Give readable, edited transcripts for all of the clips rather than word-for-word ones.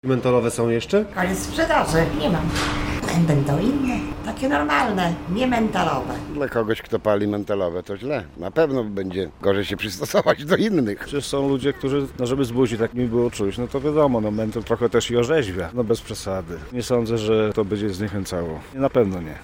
Mentolowe są jeszcze? Koniec sprzedaży, nie mam. Będą inne, takie normalne, nie mentolowe. Dla kogoś, kto pali mentolowe, to źle. Na pewno będzie gorzej się przystosować do innych. Przecież są ludzie, którzy, żeby z buzi tak mi było czuć, no to wiadomo, mentol trochę też i orzeźwia, bez przesady. Nie sądzę, że to będzie zniechęcało. Na pewno nie.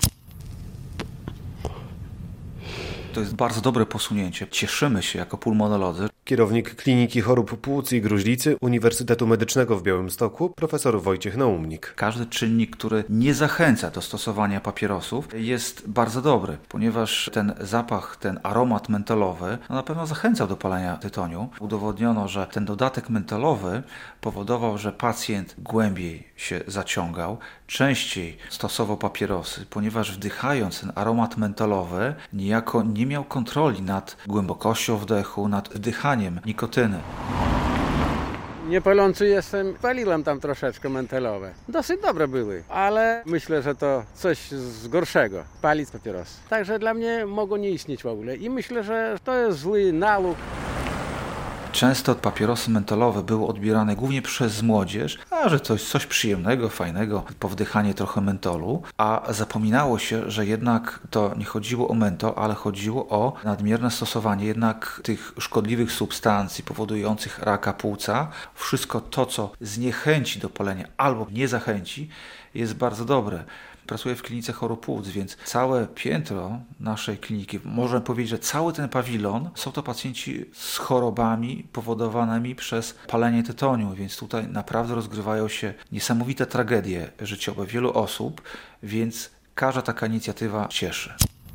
To jest bardzo dobre posunięcie. Cieszymy się jako pulmonolodzy. Kierownik Kliniki Chorób Płuc i Gruźlicy Uniwersytetu Medycznego w Białymstoku, profesor Wojciech Naumnik. Każdy czynnik, który nie zachęca do stosowania papierosów, jest bardzo dobry, ponieważ ten zapach, ten aromat mentolowy na pewno zachęcał do palenia tytoniu. Udowodniono, że ten dodatek mentolowy powodował, że pacjent głębiej się zaciągał, częściej stosował papierosy, ponieważ wdychając ten aromat mentolowy niejako nie miał kontroli nad głębokością wdechu, nad wdychaniem nikotyny. Niepalący jestem, paliłem tam troszeczkę mentolowe. Dosyć dobre były, ale myślę, że to coś z gorszego, palić papierosy. Także dla mnie mogło nie istnieć w ogóle i myślę, że to jest zły nauk. Często papierosy mentolowe były odbierane głównie przez młodzież, że coś przyjemnego, fajnego, powdychanie trochę mentolu, a zapominało się, że jednak to nie chodziło o mentol, ale chodziło o nadmierne stosowanie jednak tych szkodliwych substancji powodujących raka płuca. Wszystko to, co zniechęci do palenia albo nie zachęci, jest bardzo dobre. Pracuję w klinice chorób płuc, więc całe piętro naszej kliniki, można powiedzieć, że cały ten pawilon są to pacjenci z chorobami powodowanymi przez palenie tytoniu, więc tutaj naprawdę rozgrywają się niesamowite tragedie życiowe wielu osób, więc każda taka inicjatywa cieszy.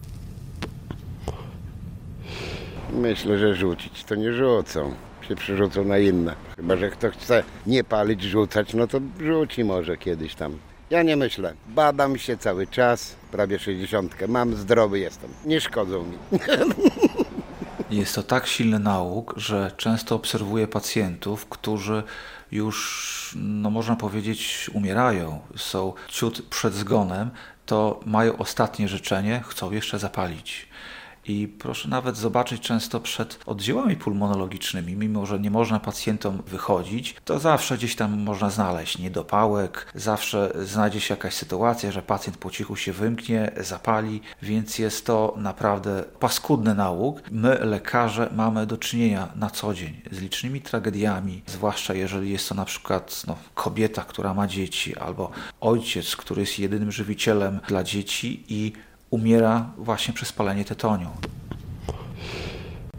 Myślę, że rzucić to nie rzucą. Się przerzucą na inne. Chyba że kto chce nie palić, rzucać, no to rzuci może kiedyś tam. Ja nie myślę. Badam się cały czas, prawie 60. Mam, zdrowy jestem. Nie szkodzą mi. Jest to tak silny nauk, że często obserwuję pacjentów, którzy już, można powiedzieć, umierają, są ciut przed zgonem, to mają ostatnie życzenie, chcą jeszcze zapalić. I proszę nawet zobaczyć często przed oddziałami pulmonologicznymi, mimo że nie można pacjentom wychodzić, to zawsze gdzieś tam można znaleźć niedopałek, zawsze znajdzie się jakaś sytuacja, że pacjent po cichu się wymknie, zapali, więc jest to naprawdę paskudny nauk. My, lekarze, mamy do czynienia na co dzień z licznymi tragediami, zwłaszcza jeżeli jest to na przykład kobieta, która ma dzieci, albo ojciec, który jest jedynym żywicielem dla dzieci i umiera właśnie przez palenie tytoniu.